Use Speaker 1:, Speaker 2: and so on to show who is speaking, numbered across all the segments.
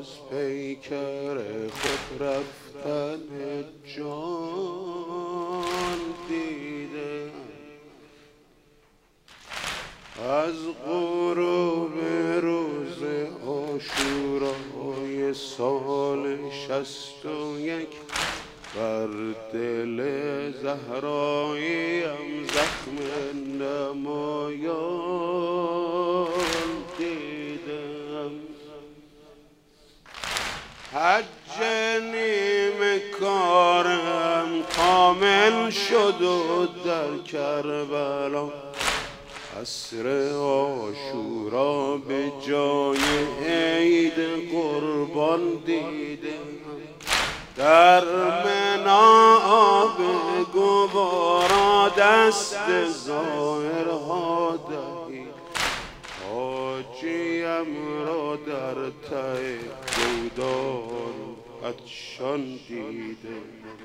Speaker 1: از پیکر خود رفتن جان دیدم، از غروب روز عاشورای سال 61 بر دل زهراییم زخم نمایان دیدم. حج نیمه کارم کامل شد و در کربلا عصر عاشورا به جای عید قربان دیدم. در منا آب گوارا دست ظاهرها دهی، حاجیم را در ته گودال عطشان دیدم.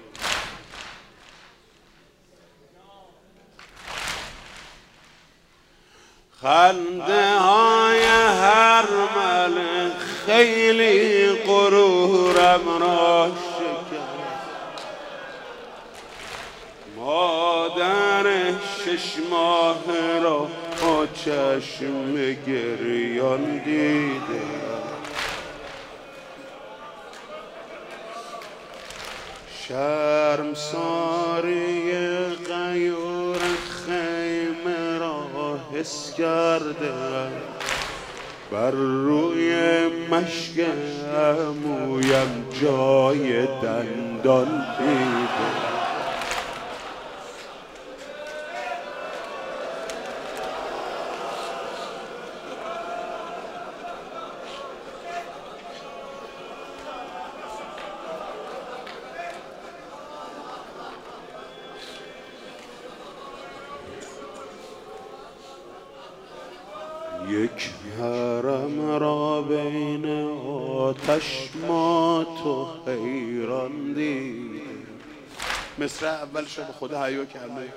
Speaker 1: خنده های هر ملک خیلی غرورم را شکست، مادر 6 ماه را با چشم گریان دیدم. شرمساری غیور خیمه را حس کردم، بر روی مشک عمویم جای دندان دیدم. یک حرم را بین آتش مات و حیران دیدم. مصرع اولش به خدا حیا کرده.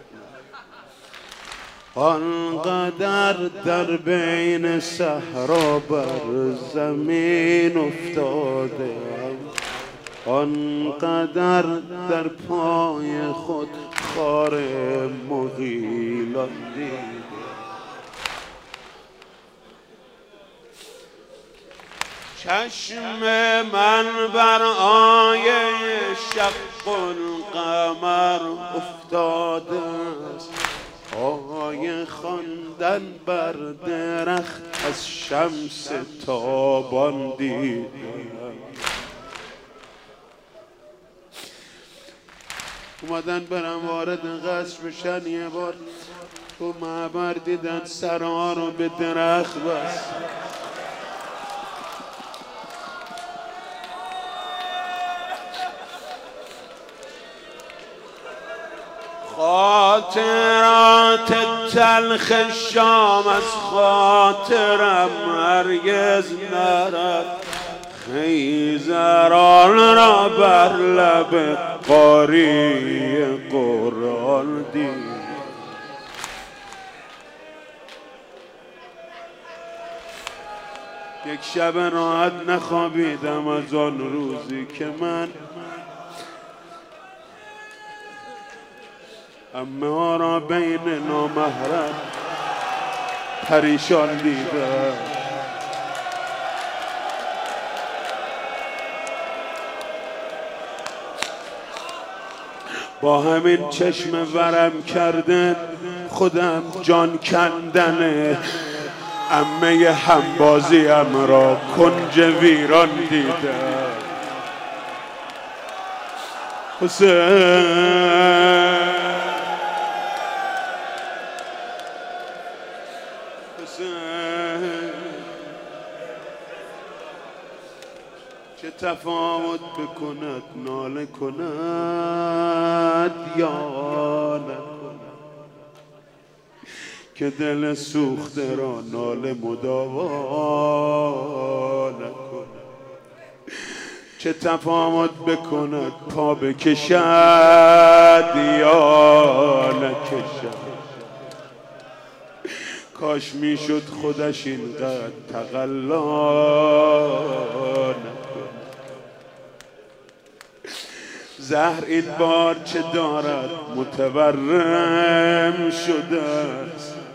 Speaker 1: آنقدر در بین صحرا بر زمین افتادم، آنقدر در پای خود خار مغیلان دیدم. چشم من بر آیه شق القمر افتاده است، آیه خواندن بر درخت از شمس تابان دیدم. اومدن برم وارد قصر بشن، یه بار تو معبر دیدن سرها رو به درخت بست. خاطرات تلخ شام از خاطرم هرگز نرفت، خیزران را بر لب قاری قرآن دید. یک شب راحت نخوابیدم از آن روزی که من عمه ها را بین نامحرم پریشان دیدم. با همین چشم ورم کردن خودم جان کندن عمه همبازیم را کنج ویران دیدم. حسین چه تفاوت بکند ناله کند یا نکند، که دل سوخته را ناله مداوا نکند. چه تفاوت بکند پا بکشد یا نکشد، کاش میشد خودش اینقدر تقلا نکند. زهر این بار چه دارد متورم شده است.